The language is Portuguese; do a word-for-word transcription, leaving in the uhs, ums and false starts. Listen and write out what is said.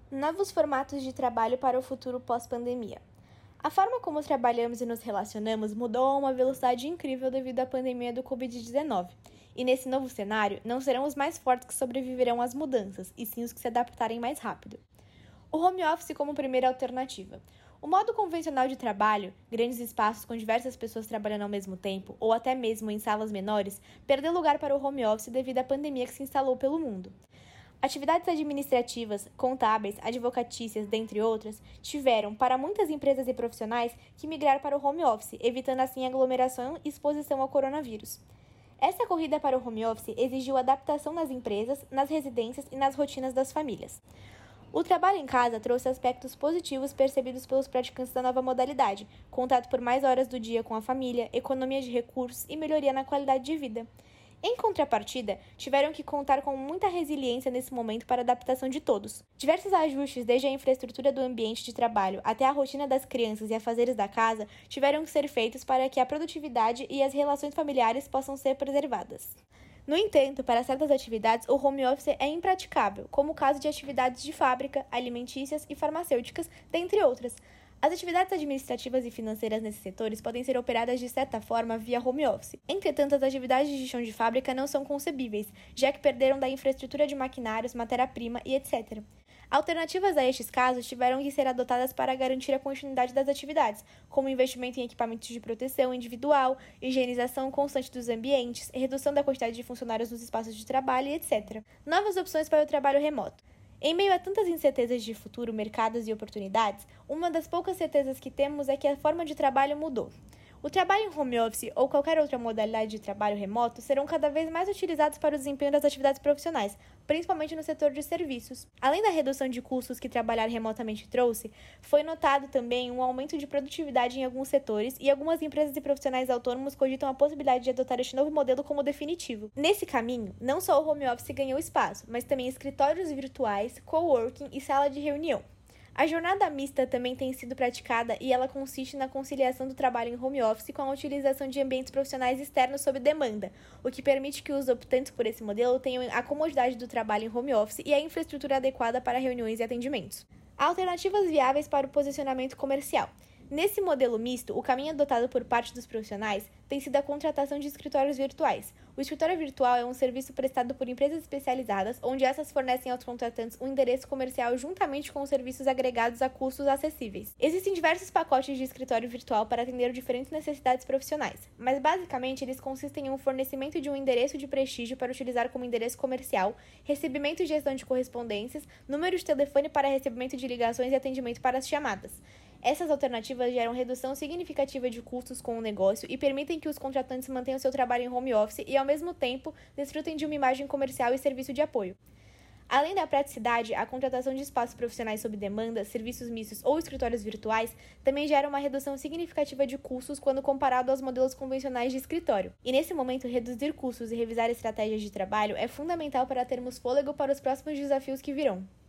Novos formatos de trabalho para o futuro pós-pandemia. A forma como trabalhamos e nos relacionamos mudou a uma velocidade incrível devido à pandemia do covid dezenove. E nesse novo cenário, não serão os mais fortes que sobreviverão às mudanças, e sim os que se adaptarem mais rápido. O home office como primeira alternativa. O modo convencional de trabalho, grandes espaços com diversas pessoas trabalhando ao mesmo tempo, ou até mesmo em salas menores, perdeu lugar para o home office devido à pandemia que se instalou pelo mundo. Atividades administrativas, contábeis, advocatícias, dentre outras, tiveram, para muitas empresas e profissionais, que migrar para o home office, evitando assim aglomeração e exposição ao coronavírus. Essa corrida para o home office exigiu adaptação nas empresas, nas residências e nas rotinas das famílias. O trabalho em casa trouxe aspectos positivos percebidos pelos praticantes da nova modalidade, contato por mais horas do dia com a família, economia de recursos e melhoria na qualidade de vida. Em contrapartida, tiveram que contar com muita resiliência nesse momento para a adaptação de todos. Diversos ajustes, desde a infraestrutura do ambiente de trabalho até a rotina das crianças e afazeres da casa, tiveram que ser feitos para que a produtividade e as relações familiares possam ser preservadas. No entanto, para certas atividades, o home office é impraticável, como o caso de atividades de fábrica, alimentícias e farmacêuticas, dentre outras. As atividades administrativas e financeiras nesses setores podem ser operadas de certa forma via home office. Entretanto, as atividades de chão de fábrica não são concebíveis, já que perderam da infraestrutura de maquinários, matéria-prima e etcétera. Alternativas a estes casos tiveram que ser adotadas para garantir a continuidade das atividades, como investimento em equipamentos de proteção individual, higienização constante dos ambientes, redução da quantidade de funcionários nos espaços de trabalho e etcétera. Novas opções para o trabalho remoto. Em meio a tantas incertezas de futuro, mercados e oportunidades, uma das poucas certezas que temos é que a forma de trabalho mudou. O trabalho em home office ou qualquer outra modalidade de trabalho remoto serão cada vez mais utilizados para o desempenho das atividades profissionais, principalmente no setor de serviços. Além da redução de custos que trabalhar remotamente trouxe, foi notado também um aumento de produtividade em alguns setores e algumas empresas e profissionais autônomos cogitam a possibilidade de adotar este novo modelo como definitivo. Nesse caminho, não só o home office ganhou espaço, mas também escritórios virtuais, coworking e sala de reunião. A jornada mista também tem sido praticada e ela consiste na conciliação do trabalho em home office com a utilização de ambientes profissionais externos sob demanda, o que permite que os optantes por esse modelo tenham a comodidade do trabalho em home office e a infraestrutura adequada para reuniões e atendimentos. Alternativas viáveis para o posicionamento comercial. Nesse modelo misto, o caminho adotado por parte dos profissionais tem sido a contratação de escritórios virtuais. O escritório virtual é um serviço prestado por empresas especializadas, onde essas fornecem aos contratantes um endereço comercial juntamente com os serviços agregados a custos acessíveis. Existem diversos pacotes de escritório virtual para atender diferentes necessidades profissionais, mas basicamente eles consistem em um fornecimento de um endereço de prestígio para utilizar como endereço comercial, recebimento e gestão de correspondências, número de telefone para recebimento de ligações e atendimento para as chamadas. Essas alternativas geram redução significativa de custos com o negócio e permitem que os contratantes mantenham seu trabalho em home office e, ao mesmo tempo, desfrutem de uma imagem comercial e serviço de apoio. Além da praticidade, a contratação de espaços profissionais sob demanda, serviços mistos ou escritórios virtuais também gera uma redução significativa de custos quando comparado aos modelos convencionais de escritório. E nesse momento, reduzir custos e revisar estratégias de trabalho é fundamental para termos fôlego para os próximos desafios que virão.